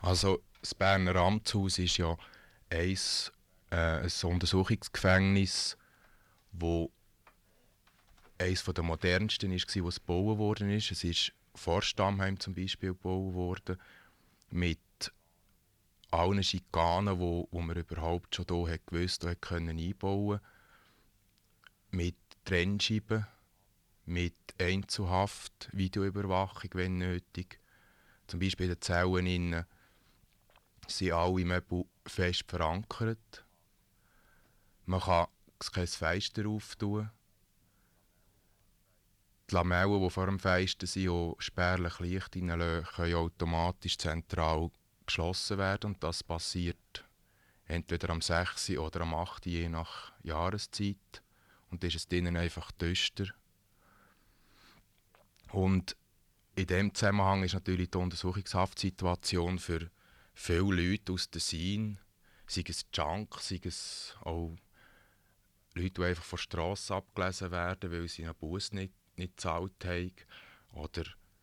Also das Berner Amtshaus ist ja ein Untersuchungsgefängnis, wo eines der modernsten war, was gebaut worden ist. Es ist vor Stammheim zum Beispiel gebaut worden, mit allen Schikanen, wo man überhaupt schon hier hat gewusst und können einbauen, mit Trennscheiben, mit Einzelhaft, Videoüberwachung, wenn nötig. Zum Beispiel in den Zellen innen sind alle Möbel fest verankert. Man kann kein Fenster auftun. Die Lamellen, die vor dem Fenster sind und spärlich Licht reinlassen, können automatisch zentral geschlossen werden. Und das passiert entweder am 6. oder am 8. je nach Jahreszeit. Und dann ist es drinnen einfach düster. Und in diesem Zusammenhang ist natürlich die Untersuchungshaftsituation für viele Leute aus der Szene, sei es Junk, sei es auch Leute, die einfach von der Strasse abgelesen werden, weil sie einen Bus nicht gezahlt haben, oder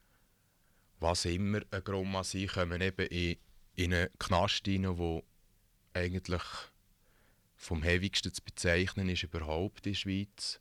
was immer ein Grund an sein, kommen eben in einen Knast rein, der eigentlich vom heftigsten zu bezeichnen ist überhaupt in der Schweiz.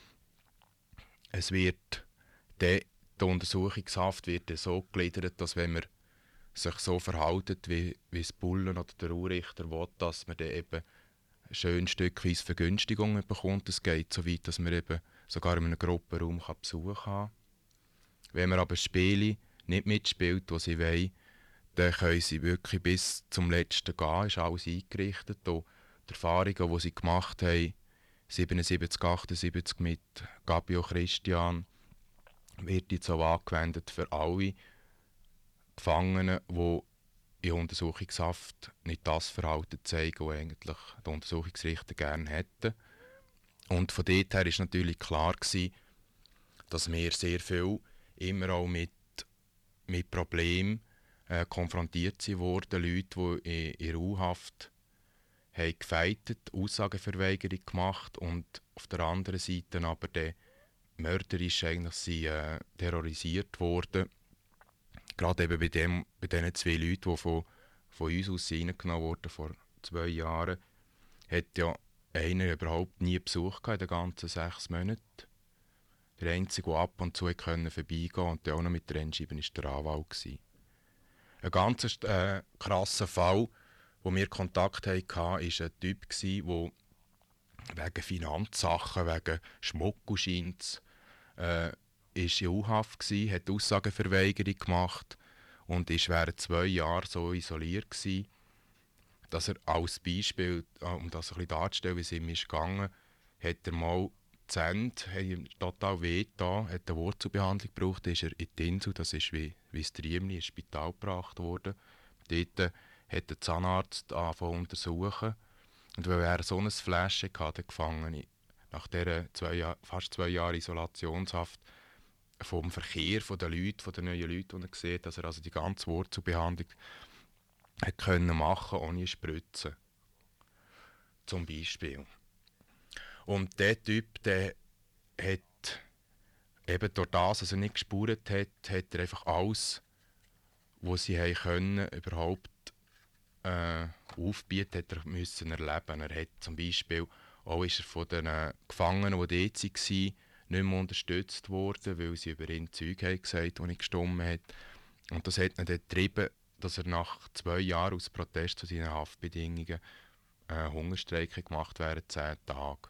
Es wird die Untersuchungshaft wird so gegliedert, dass wenn man sich so verhaltet, wie das Bullen oder der Urrichter will, dass man dann eben schön stückweise Vergünstigungen bekommt. Es geht so weit, dass man eben sogar in einem Gruppenraum Besuch haben kann. Wenn man aber Spiele nicht mitspielt, die sie wollen, dann können sie wirklich bis zum Letzten gehen, ist alles eingerichtet. Und die Erfahrungen, die sie gemacht haben, 77, 78 mit Gabio Christian, wird jetzt auch angewendet für alle Gefangenen, die in Untersuchungshaft nicht das Verhalten zeigen, das eigentlich die Untersuchungsrichter gerne hätten. Und von dort her war natürlich klar gewesen, dass wir sehr viel immer auch mit Problemen konfrontiert wurden. Leute, die in U-Haft haben gefeitet, Aussageverweigerung gemacht und auf der anderen Seite aber der mörderisch eigentlich terrorisiert wurden. Gerade eben bei diesen zwei Leuten, die von uns aus reingenommen wurden vor 2 Jahren, hat ja einer überhaupt nie Besuch gehabt in den ganzen 6 Monaten. Der Einzige, der ab und zu vorbeigehen konnte und der auch noch mit Trennscheiben, war der Anwalt gewesen. Ein ganz krasser Fall, wo wir Kontakt hatten, war ein Typ, der wegen Finanzsachen, wegen Schmuggelschiens, ist in U-Haft gsi, hat Aussageverweigerung gemacht und ist während 2 Jahren so isoliert gsi, dass er als Beispiel, um das ein bisschen darzustellen, wie es ihm ist gegangen, hat er mal die Zähne total weh getan, hat eine Wurzelbehandlung gebraucht, ist er in die Insel, das ist wie das Triemli, ins Spital gebracht worden. Dort hat der Zahnarzt angefangen zu untersuchen und weil er so ein Fläschchen hatte, der Gefangene, nach dieser fast 2 Jahren Isolationshaft, vom Verkehr der Leute, von den neuen Leuten, die er sieht, dass er also die ganze Wurzelbehandlung hat können machen ohne Spritzen. Zum Beispiel. Und der Typ, der hat eben durch das, dass er nicht gespurt hat, hat er einfach alles, was sie haben können, überhaupt aufbieten, hat er müssen erleben. Er hat zum Beispiel auch ist er von den Gefangenen, die dort waren, nicht mehr unterstützt worden, weil sie über ihn Zeug haben gesagt, die nicht gestimmt hat. Und das hat ihn dann getrieben, dass er nach 2 Jahren aus Protest zu seinen Haftbedingungen Hungerstreik gemacht während 10 Tagen.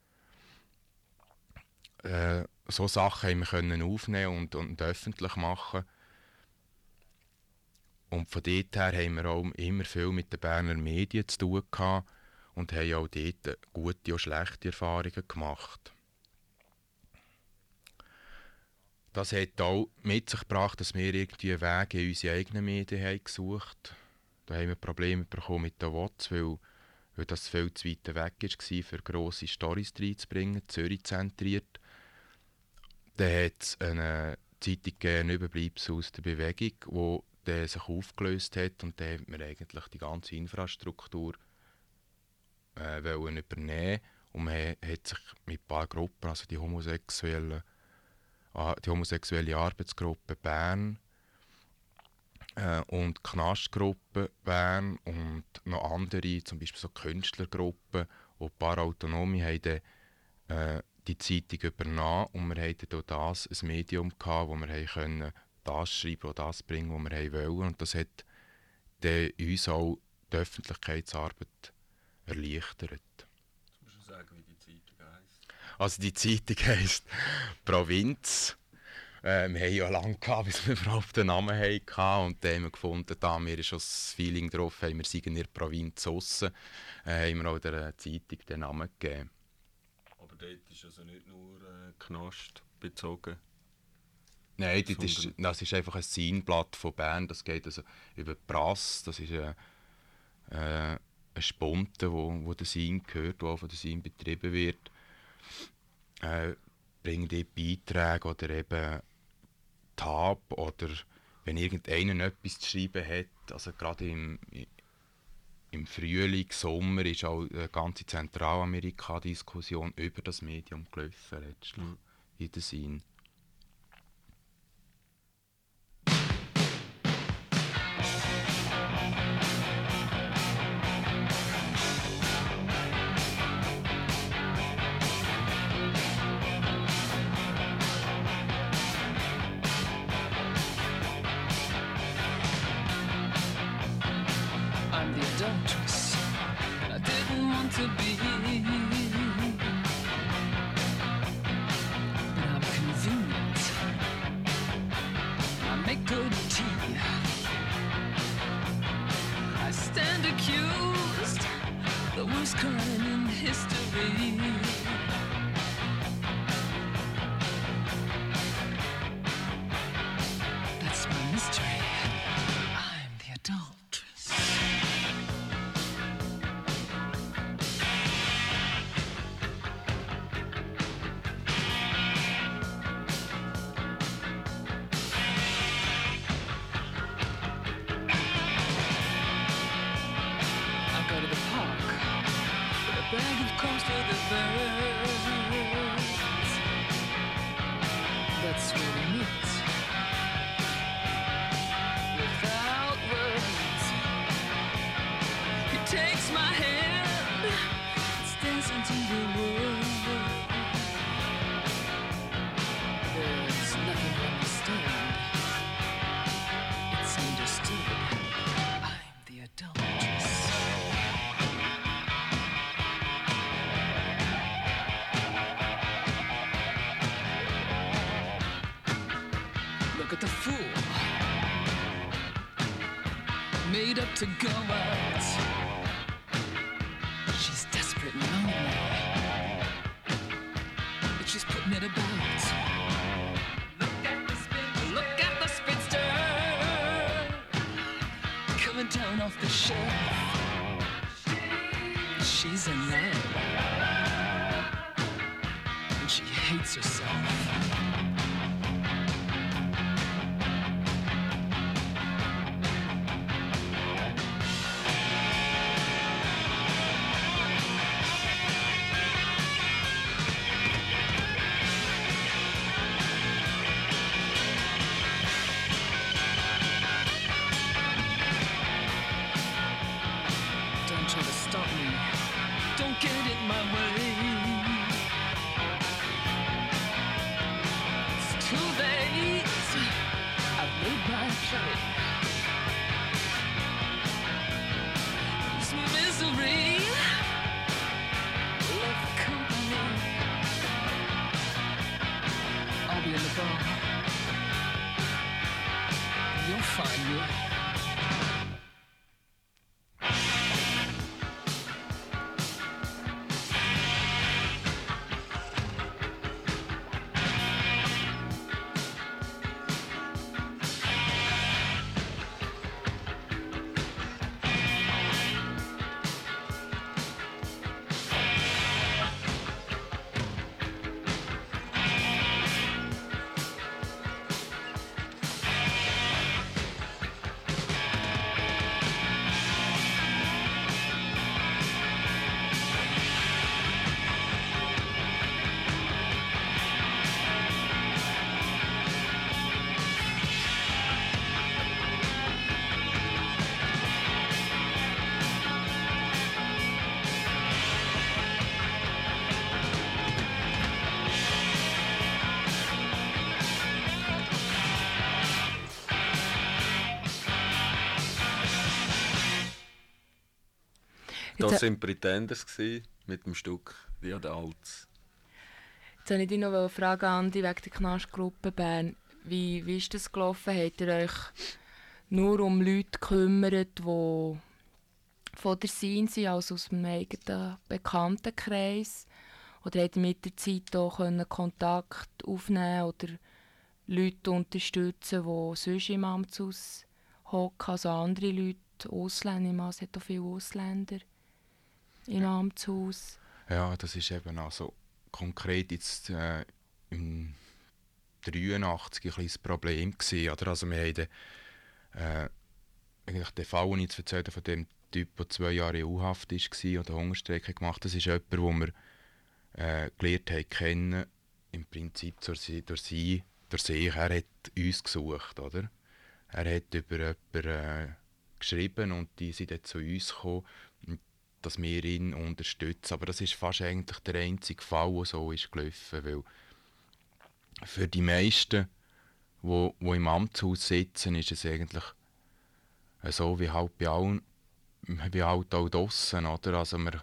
So Sachen haben wir können aufnehmen und öffentlich machen. Und von dort her haben wir auch immer viel mit den Berner Medien zu tun gehabt und haben auch dort gute und schlechte Erfahrungen gemacht. Das hat auch mit sich gebracht, dass wir irgendwie Wege in unsere eigenen Medien haben gesucht. Da haben wir Probleme bekommen mit den WOTS, weil das viel zu weit weg war, für grosse Storys reinzubringen, Zürich zentriert. Dann hat es eine Zeitung gegeben, Überbleibsel aus der Bewegung, wo der sich aufgelöst hat und dann hat man eigentlich die ganze Infrastruktur wollen übernehmen und man hat sich mit ein paar Gruppen, also die homosexuelle Arbeitsgruppe Bern und Knastgruppe Bern und noch andere, zum Beispiel so Künstlergruppen und ein paar Autonome haben dann, die Zeitung übernommen und wir hatten auch das ein Medium gehabt, wo wir haben können das schreiben und das bringen, was wir wollen. Und das hat dann uns auch die Öffentlichkeitsarbeit erleichtert. Jetzt musst du sagen, wie die Zeitung heisst. Also die Zeitung heisst «Provinz». Wir haben ja lange gehabt, bis wir überhaupt den Namen hatten. Und dann haben wir gefunden, da wir schon das Feeling drauf haben, wir seien in der Provinz aussen, haben wir auch der Zeitung den Namen gegeben. Aber dort ist also nicht nur Knast bezogen? Nein, das ist einfach ein Seinblatt von Bern. Das geht also über die Prasse. Das ist eine Spunte, wo der Sein gehört, wo auch von der Sein betrieben wird. Bringen die Beiträge oder eben Tab oder wenn irgendeiner etwas zu schreiben hat. Also gerade im Frühling, Sommer ist auch eine ganze Zentralamerika-Diskussion über das Medium gelaufen letztlich in der Sein. I'm the adulteress I didn't want to be, but I'm convenient. I make good tea. I stand accused, the worst crime in history. That's my mystery. I'm the adulteress. I go to the park with a bag of crumbs for the birds. That's where we meet. Without words, he takes my hand, stares into the world. There's nothing to understand. It's understood. I'm the adulteress. Look at the fool, made up to go out. She's desperate and lonely, but she's putting it about. Look at the spinster, coming down off the shelf. She's in love, and she hates herself. Don't try to stop me. Don't get in my way. It's too late. I've made my play. It's misery. Love company. I'll be in the bar. You'll find me. Das waren Pretenders gewesen, mit dem Stück «Via de Alts». Jetzt wollte ich dich noch fragen, Andi, wegen der Knastgruppe Bern. Wie ist das gelaufen? Habt ihr euch nur um Leute gekümmert, die von der Szene sind, also aus dem eigenen Bekanntenkreis? Oder habt ihr mit der Zeit auch Kontakt aufnehmen oder Leute unterstützen, die sonst im Amtshaus hocken, also andere Leute, Ausländer, es hat auch viele Ausländer im Amtshaus? Ja, das ist eben also konkret jetzt im 83 ein kleines Problem gewesen, oder? Also wir haben eigentlich den Fall, den ich jetzt erzählt habe, von dem Typ, der 2 Jahre in U-Haft war oder Hungerstrecke gemacht, das ist jemand, den wir gelernt haben kennen, im Prinzip durch sich. Er hat uns gesucht, oder? Er hat über jemanden geschrieben und die sind dann zu uns gekommen, dass wir ihn unterstützen. Aber das ist fast eigentlich der einzige Fall, der so ist gelaufen, weil für die meisten, die im Amtshaus sitzen, ist es eigentlich so wie halt bei allen, wie halt auch draussen, oder? Also man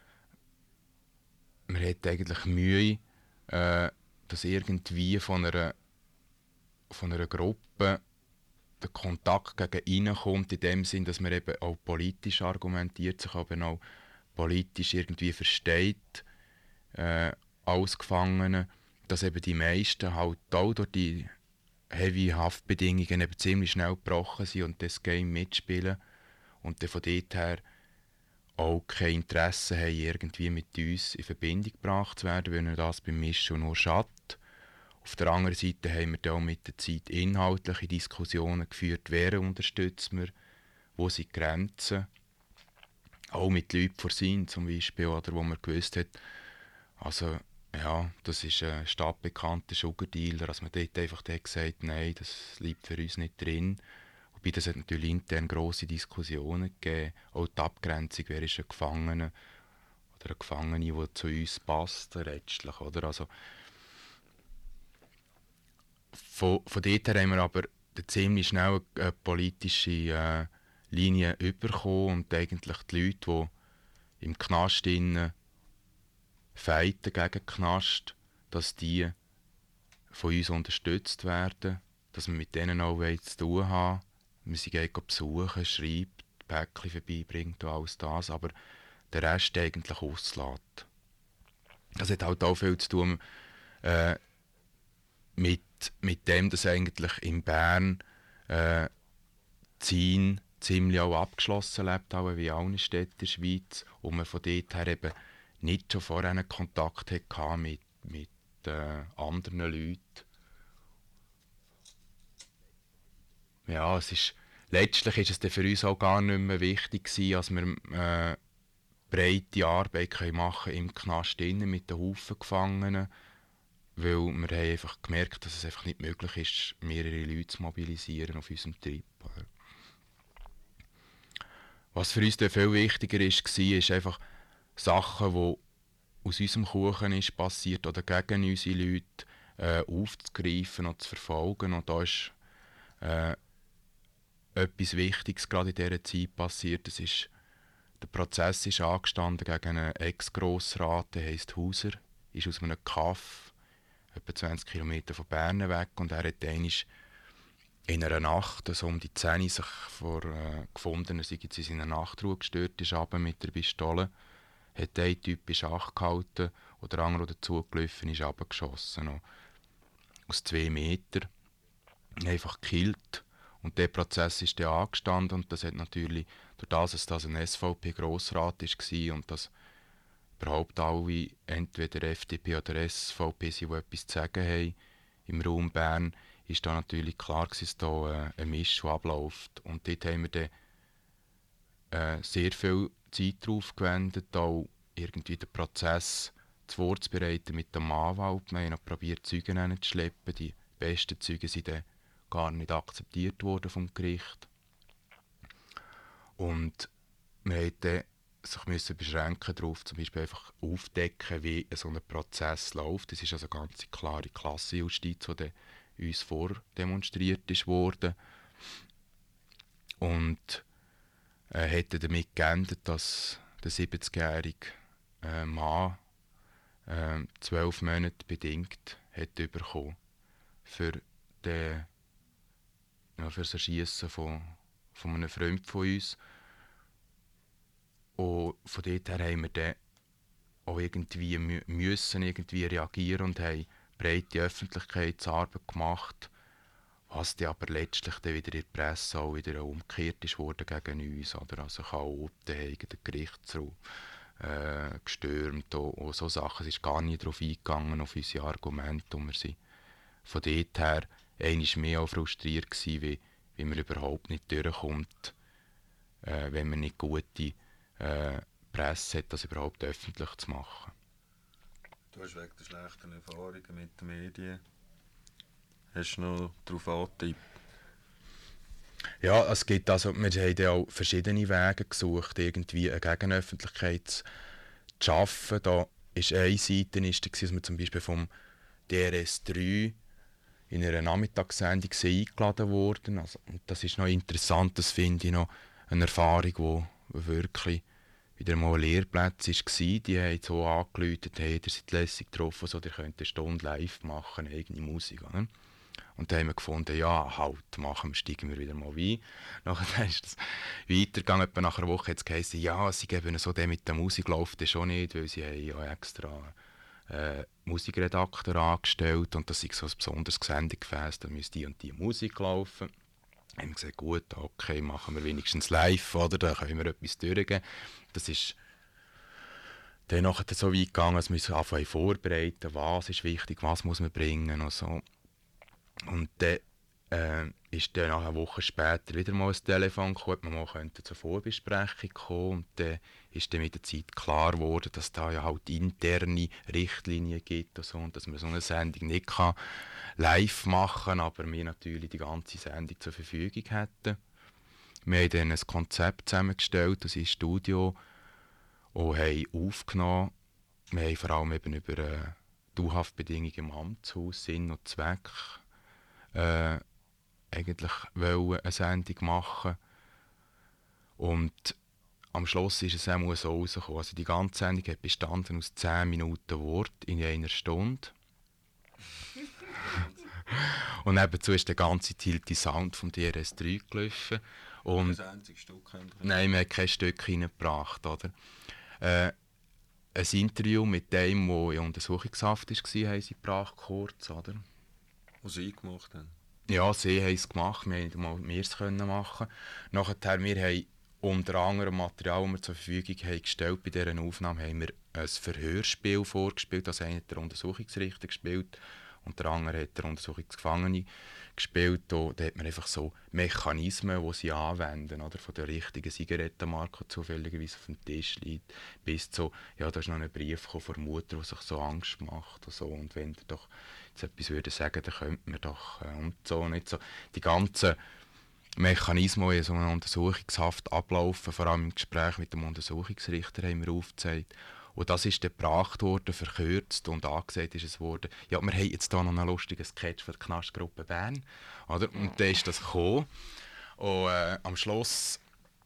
hat eigentlich Mühe, dass irgendwie von einer Gruppe der Kontakt gegen innen kommt, in dem Sinn, dass man eben auch politisch argumentiert, sich aber auch politisch irgendwie versteht, als Gefangene, dass eben die meisten halt auch durch die heavy Haftbedingungen eben ziemlich schnell gebrochen sind und das Game mitspielen und dann von dort her auch kein Interesse haben, irgendwie mit uns in Verbindung gebracht zu werden, weil wir das beim Mischen nur schadet. Auf der anderen Seite haben wir dann auch mit der Zeit inhaltliche Diskussionen geführt, wer unterstützt wir, wo sind die Grenzen. Auch mit Leuten vor Sinn zum Beispiel, oder, wo man gewusst hat, also ja, das ist ein stadtbekannter Sugar-Dealer, dass man dort einfach gesagt, nein, das liegt für uns nicht drin. Wobei das hat natürlich intern grosse Diskussionen gegeben, auch die Abgrenzung, wer ist ein Gefangener oder eine Gefangene, die zu uns passt, letztlich, oder? Also, von dort her haben wir aber ziemlich schnell eine politische Linie bekommen und eigentlich die Leute, die im Knast fighten gegen den Knast, dass die von uns unterstützt werden, dass wir mit denen auch zu tun haben. Wir sie gehen besuchen, schreibt, Päckchen vorbeibringt und alles das, aber der Rest eigentlich auslässt. Das hat halt auch viel zu tun mit dem, dass eigentlich in Bern Zin ziemlich auch abgeschlossen lebt, auch wie alle Städte in der Schweiz, und man von dort her eben nicht schon vorher einen Kontakt hatte mit anderen Leuten. Ja, letztlich ist es dann für uns auch gar nicht mehr wichtig gewesen, dass wir breite Arbeit machen können im Knast mit den Haufen Gefangenen, weil wir haben einfach gemerkt, dass es einfach nicht möglich ist, mehrere Leute zu mobilisieren auf unserem Trip. Was für uns dann viel wichtiger war einfach Sachen, die aus unserem Kuchen ist passiert oder gegen unsere Leute aufzugreifen und zu verfolgen. Und da ist etwas Wichtiges gerade in dieser Zeit passiert. Der Prozess ist angestanden gegen einen Ex-Grossrat, der heisst Hauser, ist aus einem Kaff etwa 20 Kilometer von Bern weg, und er hat einmal in einer Nacht, also um die 10 Uhr, sich gefunden, er sei jetzt in seiner Nachtruhe gestört, ist runter mit der Pistole, hat einen Typ in Schach gehalten und der andere, der dazugelaufen ist, runtergeschossen. Aus 2 Metern. Einfach gekillt. Und der Prozess ist dann angestanden, und das hat natürlich, durch das, dass das ein SVP-Grossrat war und dass überhaupt alle, entweder FDP oder SVP, die etwas zu sagen haben im Raum Bern, ist da natürlich klar gewesen, dass da eine Mischung abläuft. Und dort haben wir dann sehr viel Zeit darauf gewendet, auch irgendwie den Prozess vorzubereiten mit dem Anwalt. Wir haben probiert, Zeugen hinzuschleppen. Die besten Zeugen sind dann gar nicht akzeptiert worden vom Gericht. Und wir mussten sich beschränken darauf, zum Beispiel einfach aufdecken, wie so ein Prozess läuft. Das ist also eine ganz klare Klassenjustiz, die uns vordemonstriert wurde. Und hätte damit geändert, dass der 70-jährige Mann 12 Monate bedingt hat bekommen für das Erschiessen von einem Freund von uns. Und von dort her haben wir dann auch irgendwie müssen irgendwie reagieren und haben breite Öffentlichkeitsarbeit gemacht, was dann aber letztlich dann wieder in der Presse auch wieder umgekehrt ist worden gegen uns. Oder? Also Chaoten haben den Gerichtsraum gestürmt und so Sachen. Es ist gar nicht darauf eingegangen, auf unsere Argumente. Und wir waren von dort her einmal mehr auch frustriert gewesen, wie man überhaupt nicht durchkommt, wenn man nicht gute Presse hat, das überhaupt öffentlich zu machen. Du hast wegen der schlechten Erfahrungen mit den Medien hast du noch darauf angetippt? Ja, wir haben ja auch verschiedene Wege gesucht, irgendwie eine Gegenöffentlichkeit zu schaffen. Da ist eine Seite, dass wir zum Beispiel vom DRS3 in einer Nachmittagssendung eingeladen wurden. Also, und das ist noch interessant, das finde ich noch eine Erfahrung, die wirklich wieder mal ein Lehrplatz war. Die haben so angerufen, hey, ihr seid lässig getroffen, so, ihr könnt eine Stunde live machen, eigene Musik. Oder? Und dann haben wir gefunden, ja, halt, steigen wir wieder mal ein. Nachher ist es weitergegangen, etwa nach einer Woche hat es geheißen, ja, sie geben so, der mit der Musik läuft das schon nicht, weil sie haben ja extra Musikredakteur angestellt und das ist so ein besonderes Sendegefäß, da müsste die und die Musik laufen. Dann haben wir gesagt, gut, okay, machen wir wenigstens live, oder? Da können wir etwas durchgeben. Das ist dann nachher so weit gegangen, dass wir uns anfangen vorbereiten, was ist wichtig, was muss man bringen und so. Und dann ist dann nach einer Woche später wieder mal ein Telefon gekommen, man mal zur Vorbesprechung kommen. Und dann ist dann mit der Zeit klar geworden, dass da ja halt interne Richtlinien gibt und so, und dass man so eine Sendung nicht kann live machen kann, aber wir natürlich die ganze Sendung zur Verfügung hätten. Wir haben dann ein Konzept zusammengestellt, das ist ein Studio, und haben aufgenommen. Wir haben vor allem eben über Dauerhaftbedingungen im Amtshaus, Sinn und Zweck, eigentlich wollen eine Sendung machen. Und am Schluss ist es auch so rausgekommen. Also die ganze Sendung hat bestanden aus 10 Minuten Wort in einer Stunde. Und nebenzu ist der ganze tiefe Sound vom DRS3 gelaufen. Und Das einzige Stück haben wir. nein, wir haben kein Stück reingebracht. Oder? Ein Interview mit dem, der in Untersuchungshaft war, haben sie gebracht, kurz. Oder? Was sie gemacht haben. Ja, sie haben es gemacht, wir konnten es machen. Nachher, wir haben unter anderem Material, das wir zur Verfügung haben gestellt, bei dieser Aufnahme haben wir ein Verhörspiel vorgespielt, das einer der Untersuchungsrichter gespielt und der andere hat der Untersuchungsgefangene gespielt. Da hat man einfach so Mechanismen, die sie anwenden, oder? Von der richtigen Zigarettenmarke, die zufälligerweise auf dem Tisch liegt, bis zu, ja, da ist noch ein Brief von der Mutter, die sich so Angst macht und so, und wenn ihr doch jetzt etwas würde sagen, dann könnte man doch und so, nicht so. Die ganzen Mechanismen, die in so einer Untersuchungshaft ablaufen, vor allem im Gespräch mit dem Untersuchungsrichter, haben wir aufgezeigt. Und das ist dann gebracht worden, verkürzt und angesagt ist es worden, ja, wir haben jetzt hier noch einen lustigen Sketch für die Knastgruppe Bern. Oder? Und dann ist das gekommen. Und am Schluss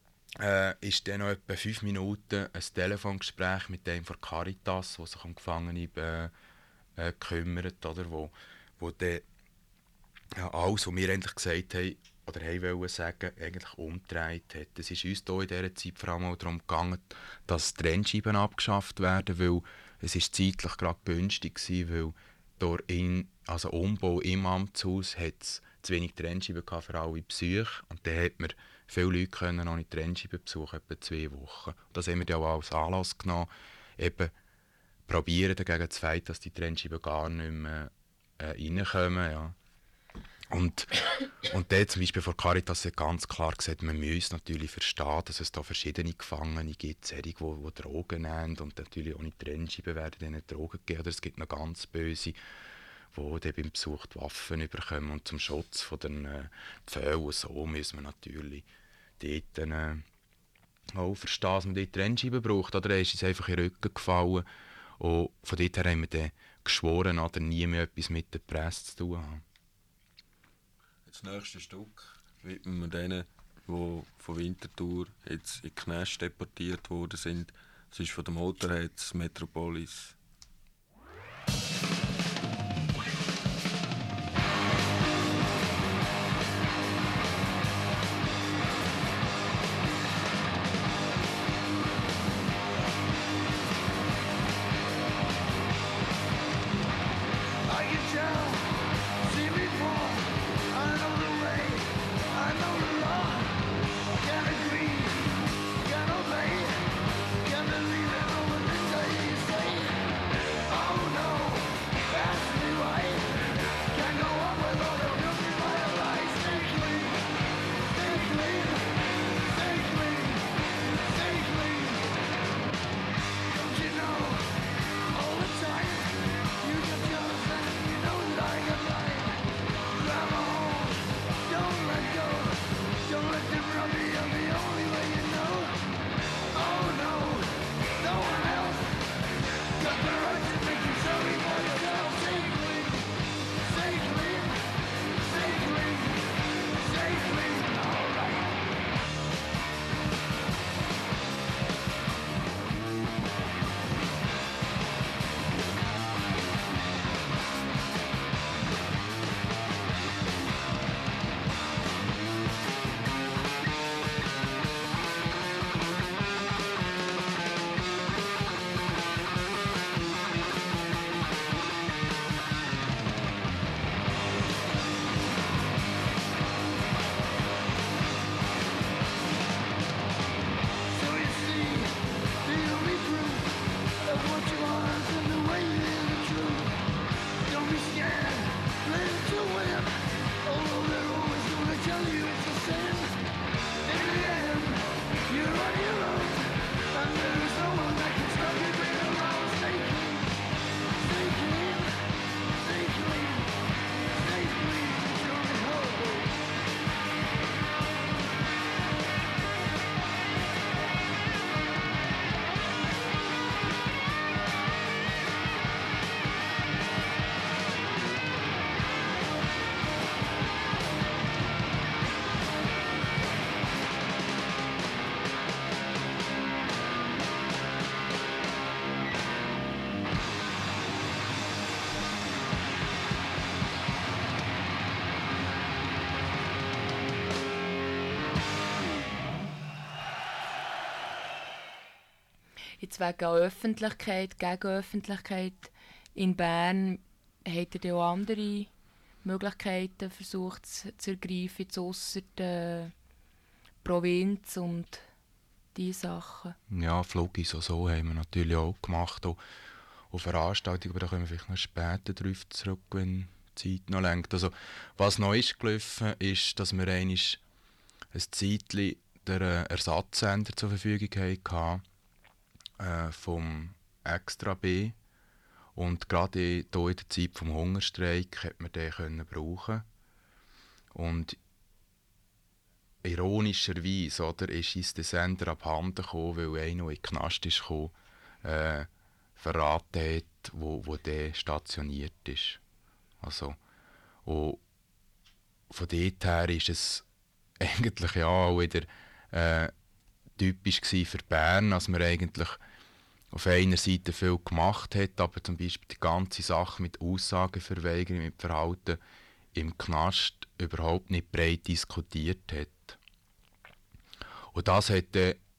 ist dann noch etwa 5 Minuten ein Telefongespräch mit dem von Caritas, der sich um Gefangene kümmert, oder? Wo dann alles, was wir eigentlich gesagt haben, oder wollen sagen, eigentlich umgedreht hat. Es ist uns hier in dieser Zeit vor allem auch darum gegangen, dass die Trennscheiben abgeschafft werden, weil es ist zeitlich gerade günstig war, weil durch Umbau im Amtshaus hat es zu wenig Trennscheiben für alle Psyche, und dann hat man viele Leute können noch nicht Trennscheiben besuchen, etwa 2 Wochen. Das haben wir dann auch als Anlass genommen, eben probieren dagegen zu fighten, dass die Trennscheiben gar nicht mehr reinkommen. Ja. Und der zum Beispiel von Caritas hat ganz klar gesagt, man muss natürlich verstehen, dass es da verschiedene Gefangene gibt, solche, die Drogen nehmen, und natürlich ohne Trennscheiben werden denen Drogen gegeben. Oder es gibt noch ganz Böse, die dann beim Besuch die Waffen bekommen, und zum Schutz von den Pfählen und so müssen wir natürlich dort auch verstehen, dass man die Trennscheiben braucht. Oder ist es einfach in den Rücken gefallen, und von dort her haben wir dann geschworen, oder nie mehr etwas mit der Presse zu tun haben. Das nächste Stück widmen wir denen, die von Winterthur jetzt in Knäsch deportiert worden sind. Das ist von den Motorheads Metropolis. Jetzt wegen Öffentlichkeit, gegen Öffentlichkeit in Bern, habt ihr auch andere Möglichkeiten versucht zu ergreifen, jetzt ausser der Provinz und diese Sachen? Ja, Flugis und so haben wir natürlich auch gemacht. Auch Veranstaltungen, aber da kommen wir vielleicht noch später darauf zurück, wenn die Zeit noch lenkt. Also, was noch ist gelaufen, ist, dass wir ein Zeitchen den Ersatzsender zur Verfügung hatten, vom Extra B. Und gerade hier in der Zeit des Hungerstreiks konnte man den brauchen. Und ironischerweise oder, ist uns der Sender abhanden gekommen, weil einer, der in den Knast ist gekommen, verraten hat, wo der stationiert ist. Also, und von dort her war es eigentlich ja auch wieder typisch für Bern, dass man eigentlich auf einer Seite viel gemacht hat, aber zum Beispiel die ganze Sache mit Aussagenverweigerung, mit Verhalten im Knast überhaupt nicht breit diskutiert hat. Und das hat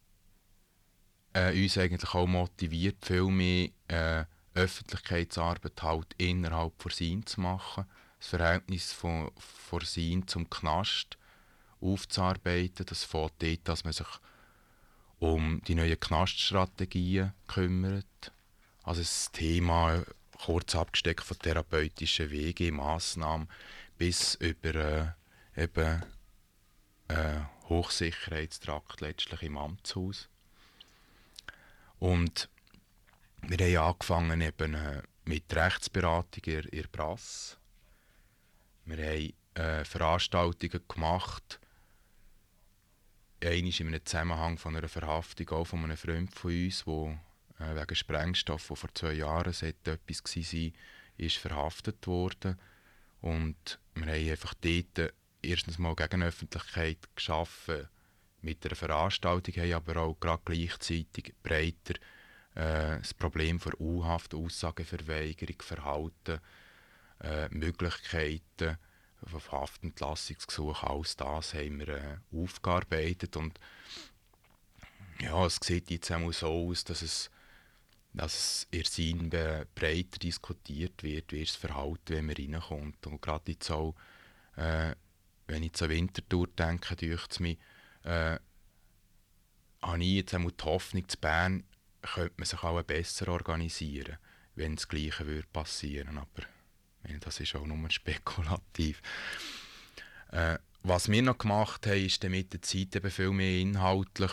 uns eigentlich auch motiviert, viel mehr Öffentlichkeitsarbeit halt innerhalb der SIN zu machen, das Verhältnis von SIN zum Knast aufzuarbeiten. Das fängt dort, dass man sich um die neuen Knaststrategien kümmert. Also das Thema, kurz abgesteckt von therapeutischen Wege, Massnahmen bis über Hochsicherheitstrakt letztlich im Amtshaus. Und wir haben angefangen mit Rechtsberatung in der Prasse. Wir haben Veranstaltungen gemacht, einmal in einem Zusammenhang von einer Verhaftung auch von einem Freund von uns, der wegen Sprengstoff, der vor 2 Jahren etwas war, ist verhaftet worden. Und wir haben einfach dort erstens mal gegen Öffentlichkeit geschaffen, mit einer Veranstaltung haben aber auch gerade gleichzeitig breiter das Problem von U-Haft, Aussageverweigerung, Verhalten, Möglichkeiten von Haftentlassungsgesuchen, alles das haben wir aufgearbeitet. Und ja, es sieht jetzt einmal so aus, dass es in SIN breiter diskutiert wird, wie ist das Verhalten, wenn man reinkommt. Und gerade jetzt auch, wenn ich zur Winterthur denke, denke ich mir, habe ich jetzt einmal die Hoffnung, zu Bern könnte man sich auch besser organisieren, wenn das Gleiche würde passieren. Aber das ist auch nur spekulativ. Was wir noch gemacht haben, ist dann mit der Zeit eben viel mehr inhaltlich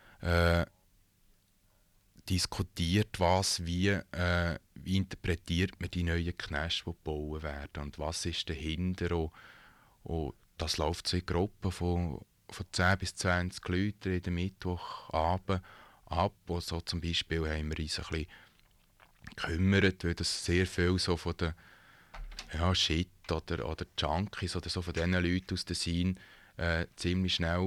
diskutiert, wie interpretiert man die neuen Knäste, die gebaut werden und was ist dahinter. Und das läuft so in Gruppen von 10 bis 20 Leuten jeden Mittwochabend ab. Und so zum Beispiel haben wir uns ein bisschen gekümmert, weil das sehr viel so von den Shit oder Junkies oder so von diesen Leuten aus der Szene ziemlich schnell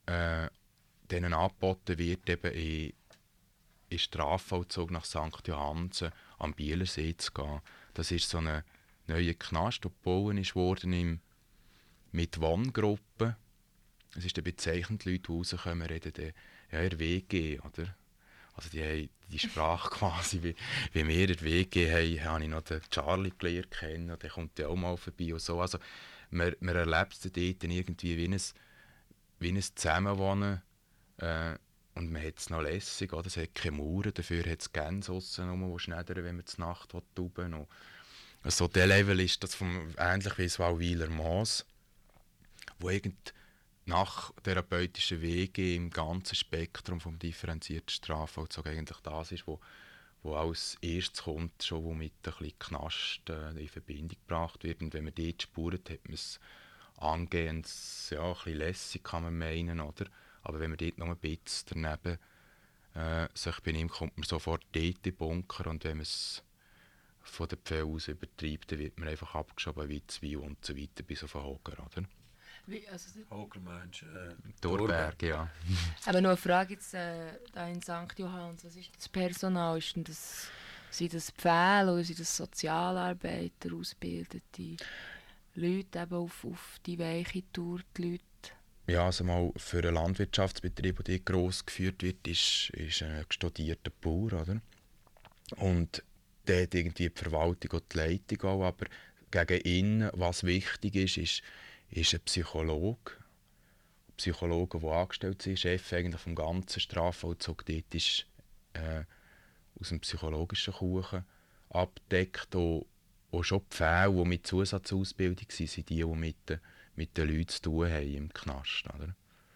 denen angeboten wird, eben in Strafvollzug nach St. Johannsen am Bielersee zu gehen. Das ist so eine neue Knast, der gebaut worden mit Wohngruppen. Es ist dann bezeichnend, die Leute, die rauskommen, reden dann, ja, in der WG, oder? Also die haben die Sprache quasi, wie wir in der WG haben, habe ich noch den Charlie gelernt kennen, und der kommt ja auch mal vorbei und so. Also man erlebt es dort irgendwie wie ein Zusammenwohnen, und man hat es noch lässig, oder? Es hat keine Mauern, dafür hat es Gänse aussen, die schneidern, wenn man zur Nacht tauben will. Also dieser Level ist das ähnlich wie das Wallwiler Moos, wo nach therapeutischen Wege im ganzen Spektrum vom differenzierten Strafvollzug eigentlich das ist, wo als erstes kommt, schon wo mit ein bisschen Knast in Verbindung gebracht wird. Und wenn man dort spurt, hat man es angehend ein bisschen lässig, kann man meinen, oder? Aber wenn man dort noch ein bisschen daneben sich benimmt, kommt man sofort dort in den Bunker, und wenn man es von der Pfeil aus übertreibt, dann wird man einfach abgeschoben wie Zwiebel und so weiter bis auf den Hoger, oder? Hogermensch, Thorberg, ja. Aber noch eine Frage jetzt da in St. Johannes. Was ist das Personal? Sind das Pfähle oder sind das Sozialarbeiter, ausgebildete Leute eben auf die weiche Tour, die Leute? Ja, also mal für einen Landwirtschaftsbetrieb, der dort gross geführt wird, ist ein studierter Bauer, oder? Und der hat irgendwie die Verwaltung und die Leitung auch, aber gegen ihn, was wichtig ist ein Psychologe. Psychologe, der angestellt ist, Chef eigentlich vom ganzen Strafvollzug, dort ist aus dem psychologischen Kuchen abdeckt. Und schon die Fälle, die mit Zusatzausbildung sind die mit den Leuten zu tun haben im Knast. Oder?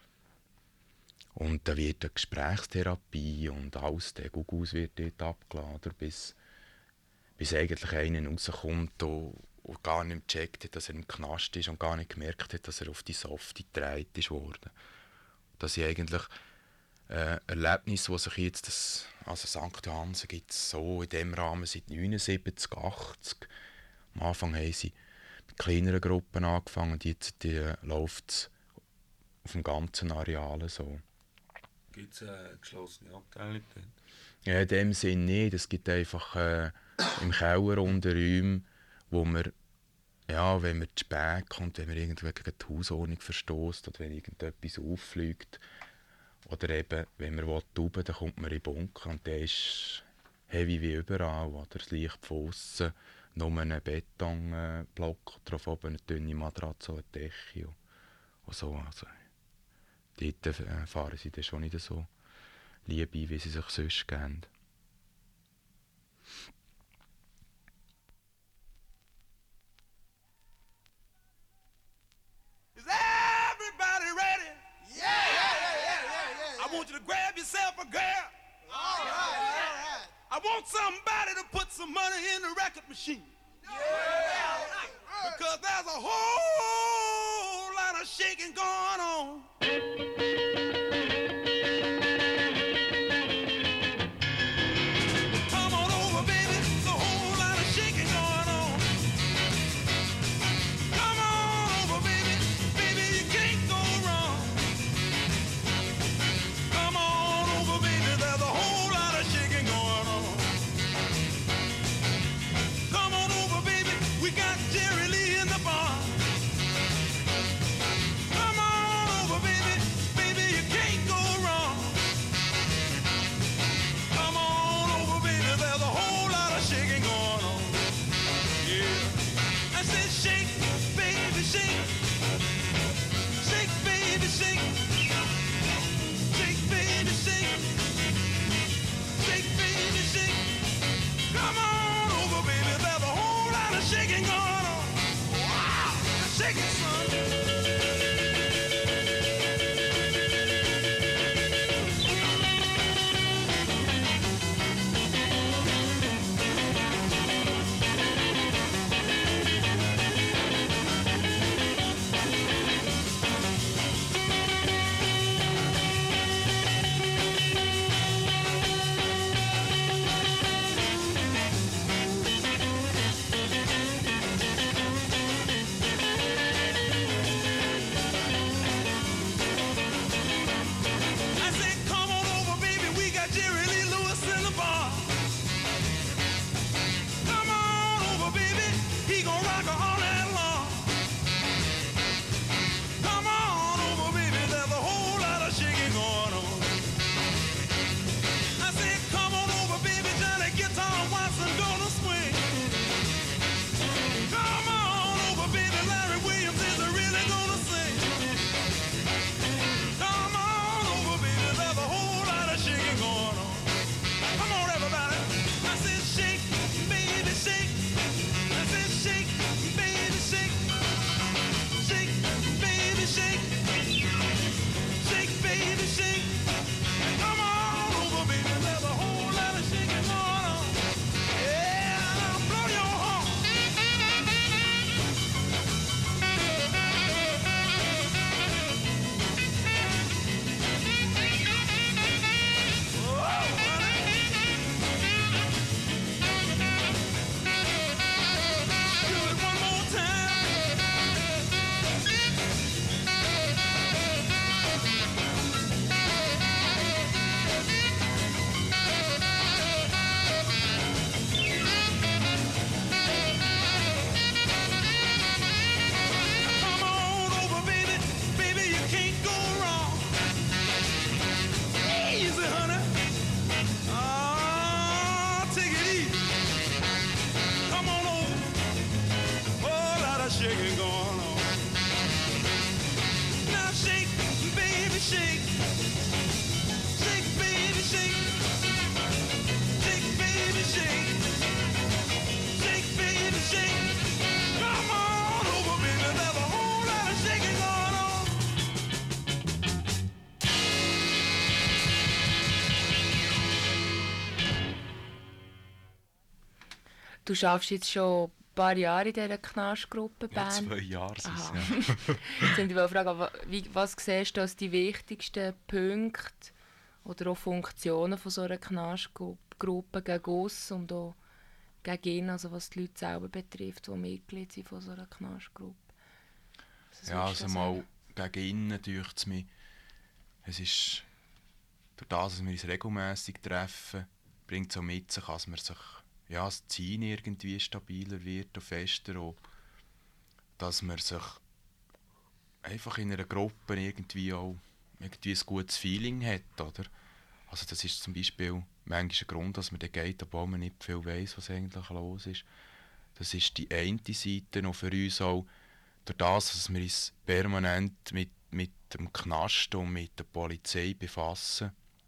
Und da wird eine Gesprächstherapie und alles, der Gugus wird dort abgeladen, bis eigentlich einer rauskommt und gar nicht checkt hat, dass er im Knast ist und gar nicht gemerkt hat, dass er auf die Softie gedreht ist worden. Das sind eigentlich Erlebnisse, die sich jetzt, also St. Johannsen gibt es so in diesem Rahmen seit 79, 80. Am Anfang haben sie mit kleineren Gruppen angefangen und jetzt läuft es auf dem ganzen Areal so. Gibt es eine geschlossene Abteilung dort? Ja, in dem Sinne nicht. Es gibt einfach im Keller Räume, wo man, ja, wenn man zu spät kommt, wenn man irgendwie gegen die Hausordnung verstößt oder wenn irgendetwas auffliegt oder eben, wenn man tauben will, dann kommt man in den Bunker und der ist heavy wie überall. Oder? Das Licht von aussen, nur ein Betonblock, drauf oben eine dünne Matratze und eine Decke und so. Also, dort fahren sie dann schon nicht so lieb ein, wie sie sich sonst geben. Is everybody ready? Yeah. I want you to grab yourself a girl. All right. I want somebody to put some money in the record machine. Yeah. Because there's a whole lot of shaking going on. Come on over, baby. There's a whole lot of shaking going on. Come on over, baby. Baby, you can't go wrong. shake it, son. I said, come on over, baby. We got Jerry Lee Lewis in the bar. Come on over, baby. He gon' rock her all night long. Come on over, baby. There's a whole lot of shaking going on. I said, come on over, baby. Johnny Guitar Watson gonna swing. Come on over, baby. Larry Williams is really gonna sing. Come on over, baby. There's a whole lot of shaking going on. Come on, everybody. I said, shake, baby, shake. I said, shake, baby, shake. Shake, baby, shake. Shake, baby, shake. Come on over, baby. There's a whole lot of shaking going on. Yeah, now blow your horn. Whoa, honey. Do it one more time. Come on over, baby. Baby, you can't go wrong. Easy, honey. Ah, take it easy. Come on over. Whole lot of shaking going on. Now shake, baby, shake. Shake, baby, shake. Shake, baby, shake. Shake, baby, shake. Come on over, baby. There's a whole lot of shaking going on. Du schaffst jetzt schon ein paar Jahre in dieser Knastgruppe, Ja, Bern. 2 Jahre sind es. Aha. Ja. Jetzt wollte ich fragen, was siehst du als die wichtigsten Punkte oder auch Funktionen von so einer Knastgruppe gegen uns und auch gegen ihn, also was die Leute selber betrifft, die Mitglied sind von so einer Knastgruppe? Was Ja, würdest du also da mal sagen? gegen innen dünkt es mich, es ist durch das, dass wir uns regelmässig treffen, bringt es auch mit sich, dass man sich, ja, das Ziehen irgendwie stabiler wird und fester, und dass man sich einfach in einer Gruppe irgendwie auch irgendwie ein gutes Feeling hat, oder? Also das ist zum Beispiel manchmal ein Grund, dass man dann geht, obwohl man nicht viel weiss, was eigentlich los ist. Das ist die eine Seite noch für uns auch, durch das, dass wir uns permanent mit dem Knast und mit der Polizei befassen,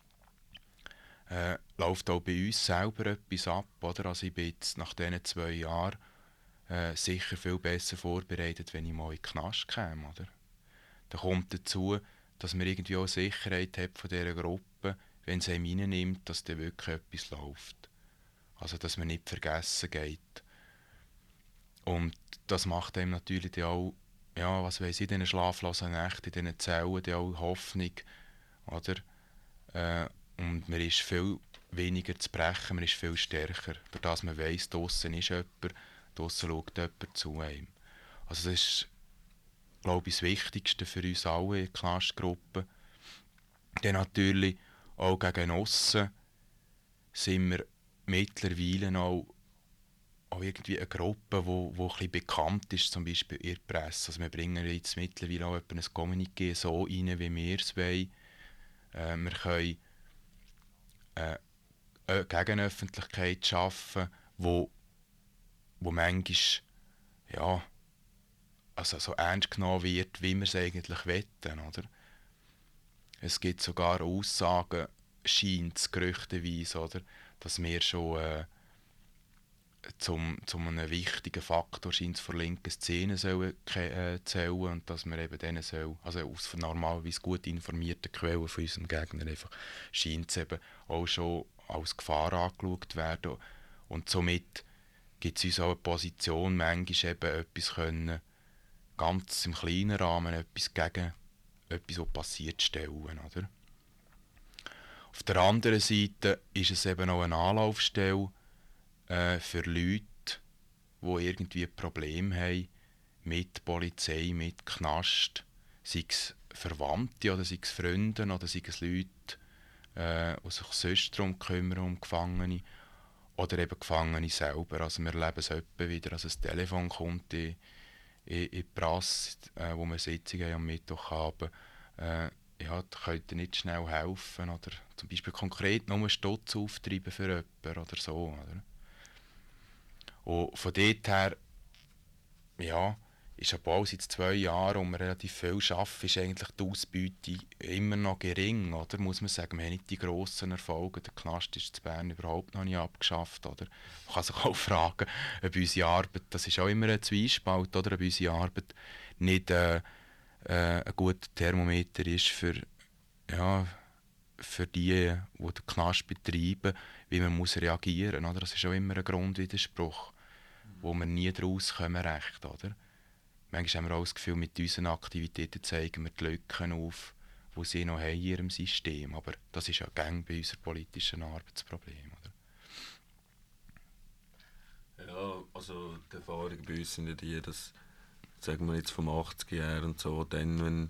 läuft auch bei uns selber etwas ab, oder? Also ich bin jetzt nach diesen 2 Jahren sicher viel besser vorbereitet, wenn ich mal in den Knast käme, oder? Da kommt dazu, dass man irgendwie auch Sicherheit hat von dieser Gruppe, wenn sie einem reinnimmt, dass da wirklich etwas läuft. Also dass man nicht vergessen geht. Und das macht einem natürlich dann auch, ja, was weiss ich, in diesen schlaflosen Nächten, in diesen Zellen, dann auch Hoffnung, oder? Und man ist viel weniger zu brechen, man ist viel stärker, durch das man weiss, draussen ist jemand, draussen schaut jemand zu einem. Also das ist, glaube ich, das Wichtigste für uns alle in der Knastgruppe. Dann natürlich auch gegen aussen sind wir mittlerweile auch irgendwie eine Gruppe, die ein bisschen bekannt ist, zum Beispiel in der Presse. Also wir bringen jetzt mittlerweile auch ein Kommuniqué so rein, wie wir es wollen. Wir können eine Gegenöffentlichkeit schaffen, wo manchmal, ja, also so ernst genommen wird, wie wir es eigentlich wollen, oder? Es gibt sogar Aussagen, scheint es gerüchteweise, oder, dass wir schon zum einem wichtigen Faktor scheint von linken Szene zählen und dass wir eben denen also aus normalerweise gut informierten Quellen von unseren Gegnern einfach scheint es eben auch schon als Gefahr angeschaut werden und somit gibt es uns auch eine Position, manchmal eben etwas können, ganz im kleinen Rahmen etwas gegen etwas, was passiert, stellen, oder? Auf der anderen Seite ist es eben auch eine Anlaufstelle für Leute, die irgendwie Probleme haben mit Polizei, mit Knast, sei es Verwandte oder sei es Freunde oder sei es Leute, die sich sonst darum kümmern, um Gefangene oder eben Gefangene selber. Also wir erleben es etwa wieder, als ein Telefon kommt in die Prasse, wo wir Sitzungen am Mittwoch haben, ja, könnt ihr nicht schnell helfen oder zum Beispiel konkret nur einen Stutz auftreiben für jemanden oder so. Oder? Und von dort her, ja, ist aber auch seit 2 Jahren, und wir relativ viel arbeiten, ist eigentlich die Ausbeute immer noch gering, oder? Muss man sagen, wir haben nicht die grossen Erfolge. Der Knast ist in Bern überhaupt noch nicht abgeschafft, oder? Man kann sich auch fragen, ob unsere Arbeit, das ist auch immer ein Zwiespalt, oder? Ob unsere Arbeit nicht ein guter Thermometer ist für die den Knast betreiben, wie man muss reagieren muss. Das ist auch immer ein Grundwiderspruch, wo wir nie daraus kommen recht, oder? Manchmal haben wir auch das Gefühl, mit unseren Aktivitäten zeigen wir die Lücken auf, die sie noch haben in ihrem System. Aber das ist ja gang bei unserem politischen Arbeitsproblem, oder? Ja, also die Erfahrung bei uns sind ja die, dass, sagen wir jetzt vom 80er Jahren und so, dann,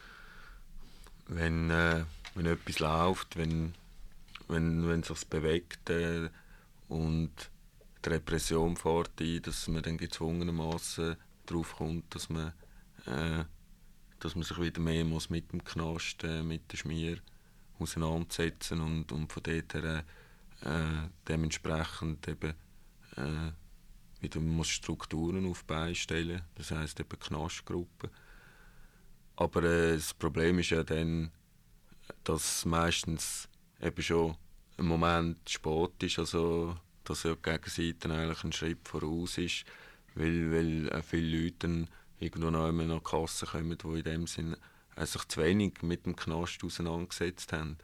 wenn etwas läuft, wenn es sich bewegt und die Repression fährt ein, dass man dann gezwungenermaßen darauf kommt, dass man sich wieder mehr muss mit dem Knast, mit der Schmier auseinandersetzen und von dort her dementsprechend eben wieder muss Strukturen auf die Beine stellen, das heisst eben Knastgruppen. Aber das Problem ist ja dann, dass meistens eben schon ein Moment spät ist, also dass ja die Gegenseite eigentlich einen Schritt voraus ist, weil viele Leute dann irgendwo noch in eine Kasse kommen, die in dem Sinn sich zu wenig mit dem Knast auseinandergesetzt haben.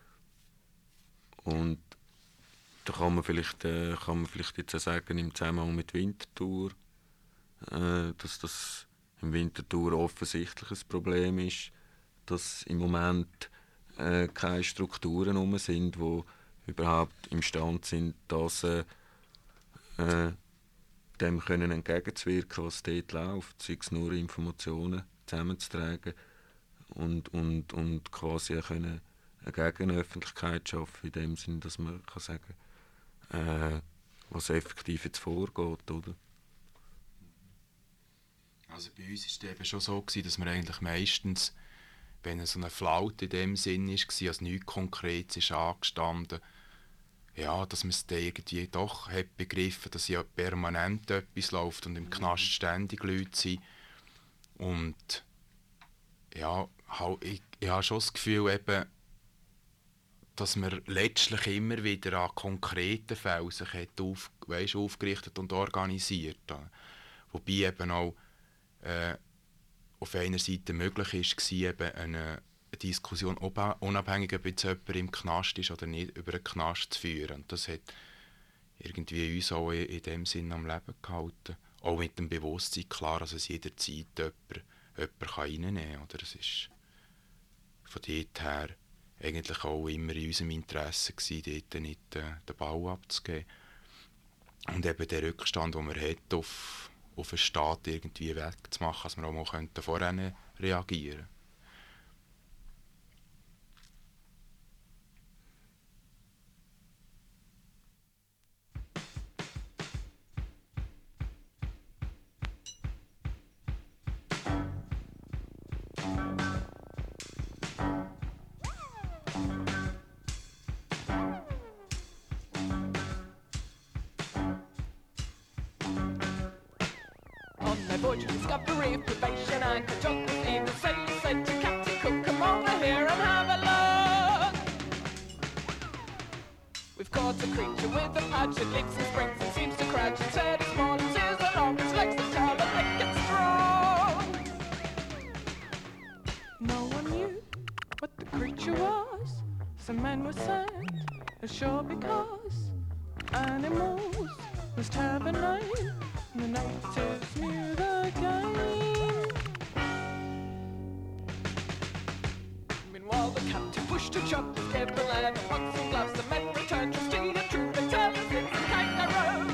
Und da kann man vielleicht jetzt auch sagen, im Zusammenhang mit Winterthur, dass das im Winterthur offensichtlich ein Problem ist, dass im Moment keine Strukturen herum sind, die überhaupt imstande sind, das dem können entgegenzuwirken, was dort läuft, sei es nur Informationen zusammenzutragen und quasi eine Gegenöffentlichkeit schaffen, in dem Sinn, dass man kann sagen, was effektiv jetzt vorgeht, oder? Also bei uns war es eben schon so, dass wir eigentlich meistens, wenn so eine Flaute in dem Sinn war, als nichts Konkretes ist angestanden, ja, dass man es dann irgendwie doch hat begriffen, dass ja permanent etwas läuft und im Knast ständig Leute sind. Und ja, ich habe schon das Gefühl, eben, dass man letztlich immer wieder an konkreten Fällen sich hat aufgerichtet und organisiert. Wobei eben auch auf einer Seite möglich war, eben eine Diskussion, unabhängig ob jetzt jemand im Knast ist oder nicht, über einen Knast zu führen. Und das hat irgendwie uns auch in dem Sinn am Leben gehalten. Auch mit dem Bewusstsein, klar, dass es jederzeit jemand reinnehmen kann. Oder? Es ist von dort her eigentlich auch immer in unserem Interesse gewesen, dort nicht den Ball abzugeben. Und eben der Rückstand, den man hat, auf den Staat irgendwie wegzumachen, dass wir auch mal vorher reagieren können. Voyage of discovery, probation and cartography. The sailor said to Captain Cook, come over here and have a look. We've caught What's a creature with a patch that leaps and springs and seems to crouch and set as small as his and long its legs that tell and make it strong. No one knew what the creature was. Some men were sent ashore because animals must have a name. The natives knew the game. Meanwhile, the captain pushed to chop the cable and once some gloves. The men returned to steed and troop and tell us it's a kangaroo.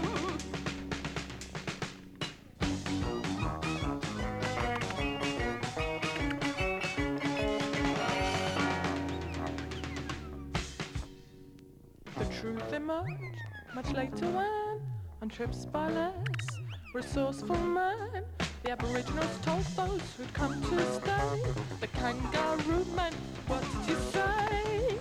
The truth emerged much later when, on trips by less resourceful men, the Aboriginals told those who'd come to stay, the kangaroo meant what did you say?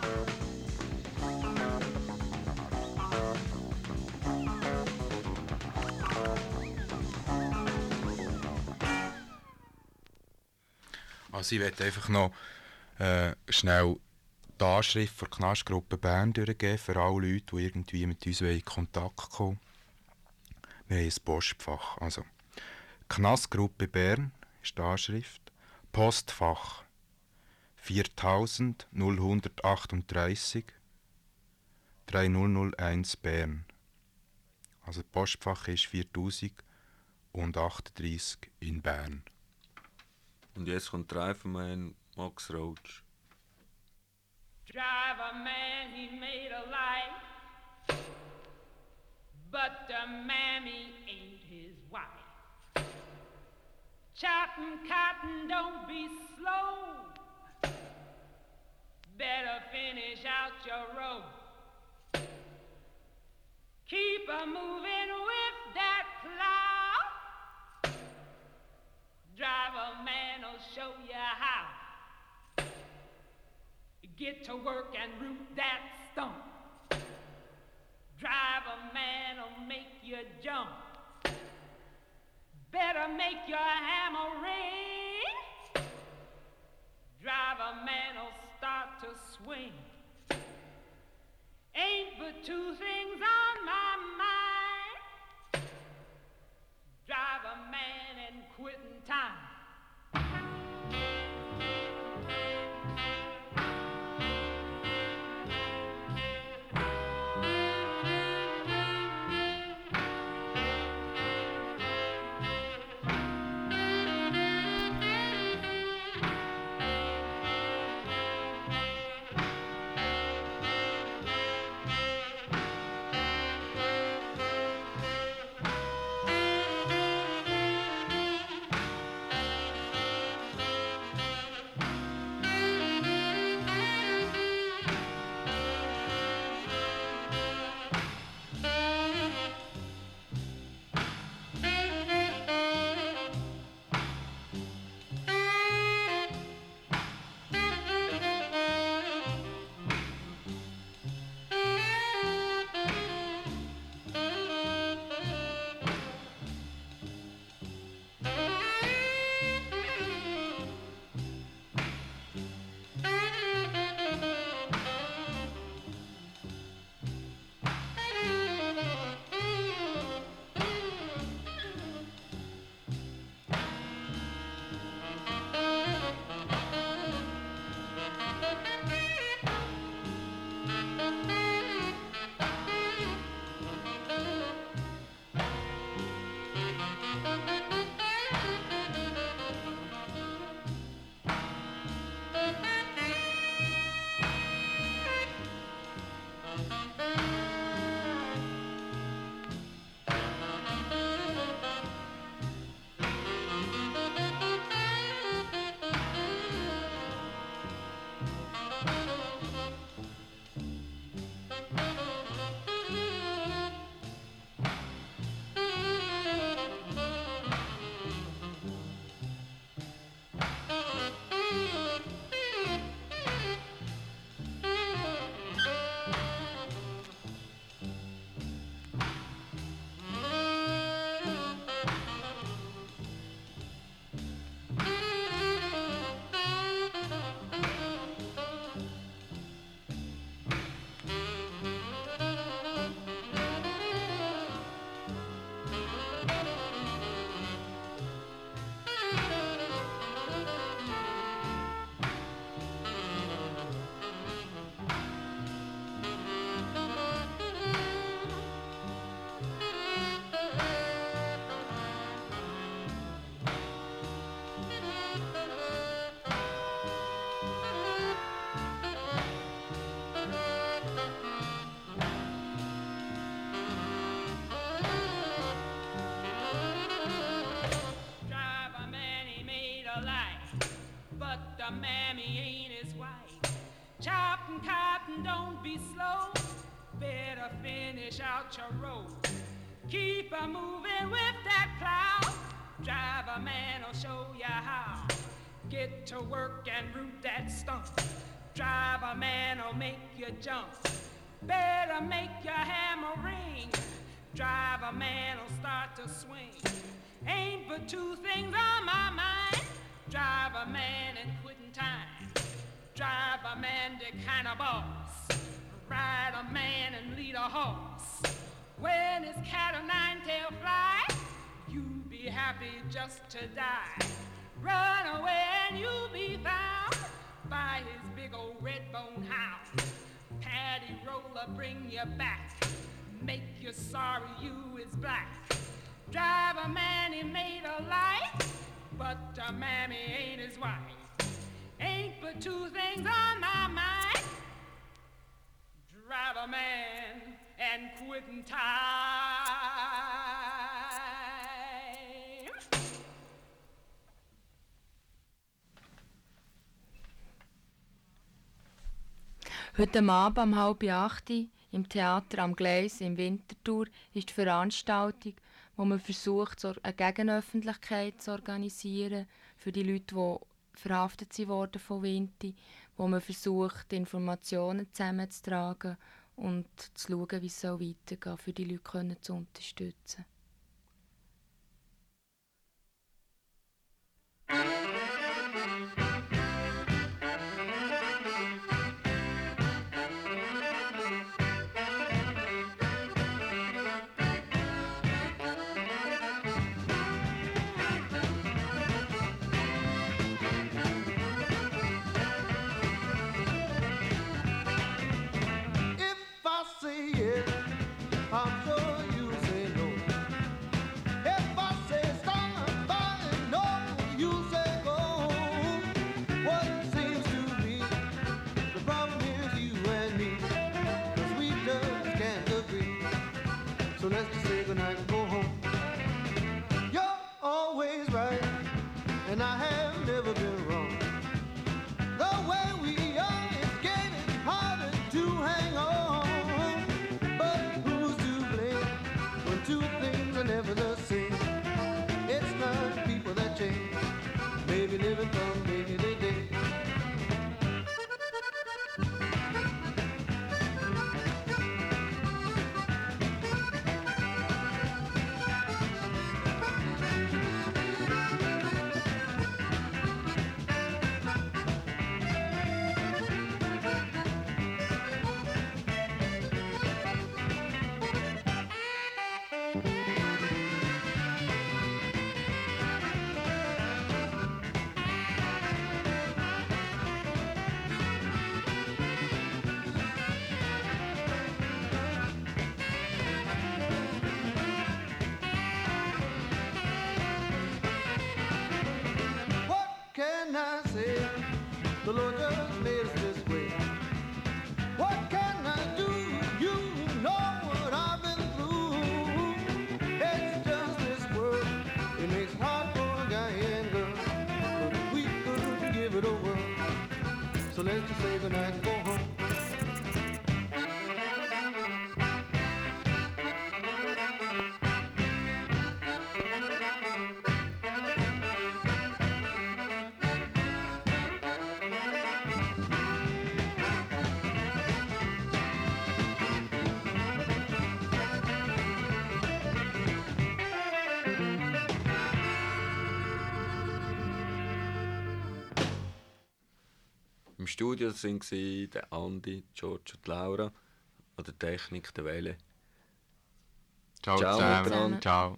Also ich möchte einfach noch schnell die Anschrift der Knastgruppe Bern durchgeben für alle Leute, die irgendwie mit uns in Kontakt kommen. Wir haben ein Postfach. Also, Knastgruppe Bern ist die Anschrift. Postfach 4000 0138 3001 Bern. Also, das Postfach ist 4038 in Bern. Und jetzt kommt Driverman Max Roach. Driver man, he made a life, but the mammy ain't his wife. Chopping cotton, don't be slow. Better finish out your row. Keep a moving with that plow. Driver man'll show you how. Get to work and root that stump. Driver man'll make you jump. Better make your hammer ring. Driver man'll start to swing. Ain't but two things on my mind. Driver man and quitting time. slow. Better finish out your road. Keep a moving with that plow. Driver man will show you how. Get to work and root that stump. Driver man will make you jump. Better make your hammer ring. Driver man will start to swing. Ain't but two things on my mind. Driver man and quitting time. Driver man the kind of boss. Ride a man and lead a horse. When his cat o' nine-tail fly, you be happy just to die. Run away and you'll be found by his big old red-bone hound. Paddy roller bring you back, make you sorry you is black. Driver man he made a light, but a mammy ain't his wife. Ain't but two things on my mind. Driver man and quitting time. Heute Abend um 7:30 im Theater am Gleis im Winterthur ist die Veranstaltung, wo man versucht, eine Gegenöffentlichkeit zu organisieren für die Leute, die verhaftet wurden von Vinti, wo man versucht, Informationen zusammenzutragen und zu schauen, wie es weitergehen soll, für die Leute zu unterstützen. I'm sure you say no. If I say stand by, no, you say go. What seems to be the problem is you and me, 'cause we just can't agree. So let's just say goodnight and go home. You're always right, and I have never been wrong. The way we are is getting harder to hang on. Two things are never the same. It's not people that change, maybe living from day to day. The Lord just made us this way. What can I do? You know what I've been through. It's just this world. It makes it hard for a guy and girl. But if we could give it a whirl. So let's just say goodnight and go home. Im Studio waren der Andi, George und Laura, an der Technik der Welle. Ciao Ciao zusammen. miteinander. Ciao.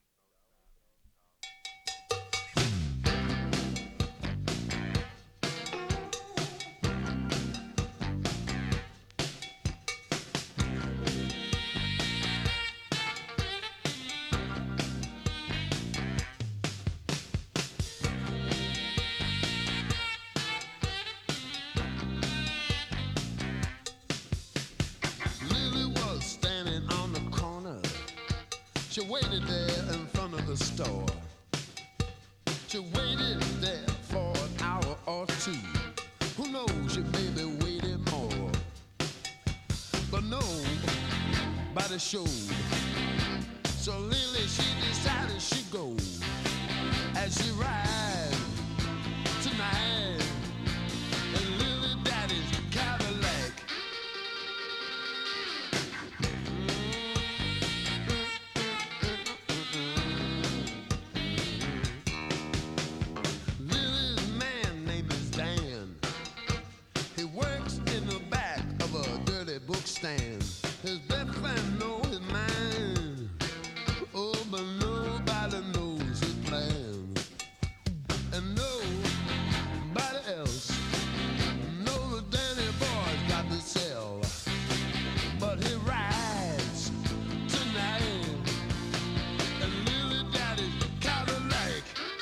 She waited there in front of the store. She waited there for an hour or two. Who knows, she may be waiting more. nobody showed. So Lily, she decided she'd go as she ride tonight in Lily Daddy's Cadillac. Lily's man name is Dan. He works in the back of a dirty bookstand. His best friend know his mind. Oh, but nobody knows his plans. And nobody else knows that Danny boy's got to sell. But he rides tonight in Lily Daddy's Cadillac.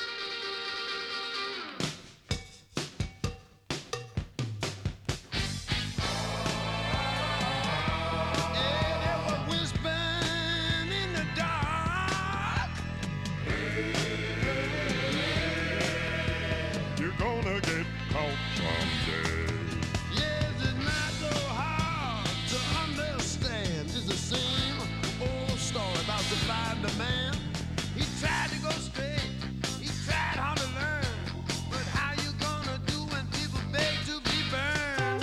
Yeah, they were whispering in the dark. You're gonna get caught someday. Yes, it's not so hard to understand. It's the same old story about the blind man. He tried to go straight. He tried hard to learn. But how you gonna do when people beg to be burned?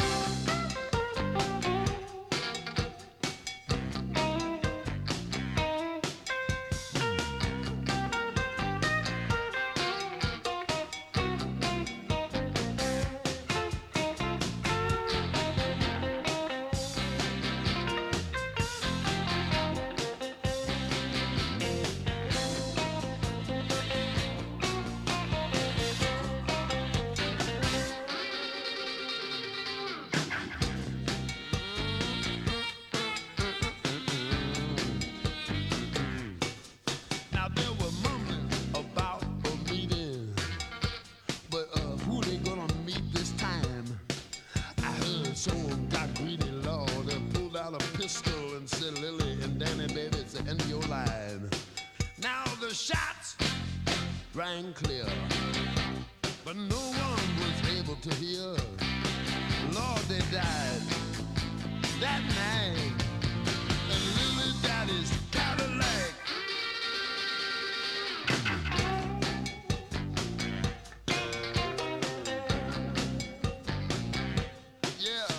Now there were murmurs about a meeting, but who they gonna meet this time? I heard someone got greedy, Lord, and pulled out a pistol and said, Lily and Danny, baby, it's the end of your line. Now the shots rang clear, but no one was able to hear. Lord, they died that night in Lily Daddy's Cadillac. Yeah.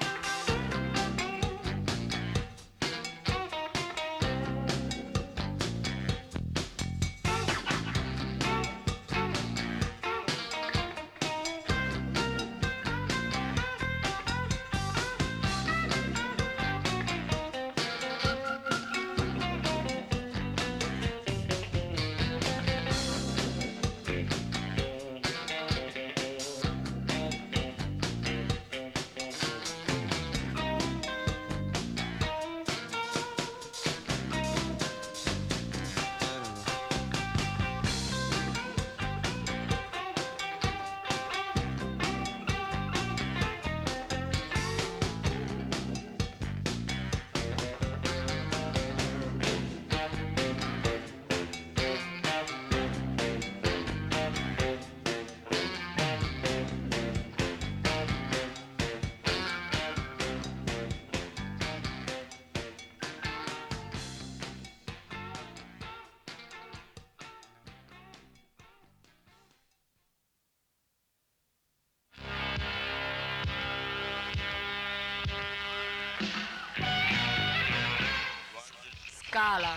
Scala.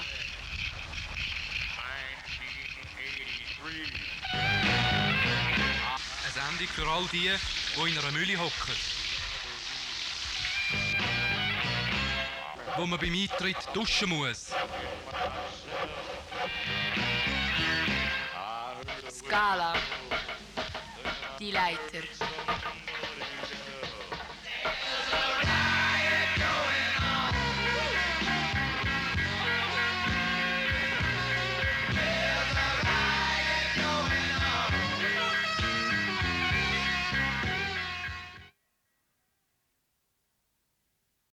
Eine Sendung für all die, die in einer Mühle hocken. Wo man beim Eintritt duschen muss. Scala. Die Leiter.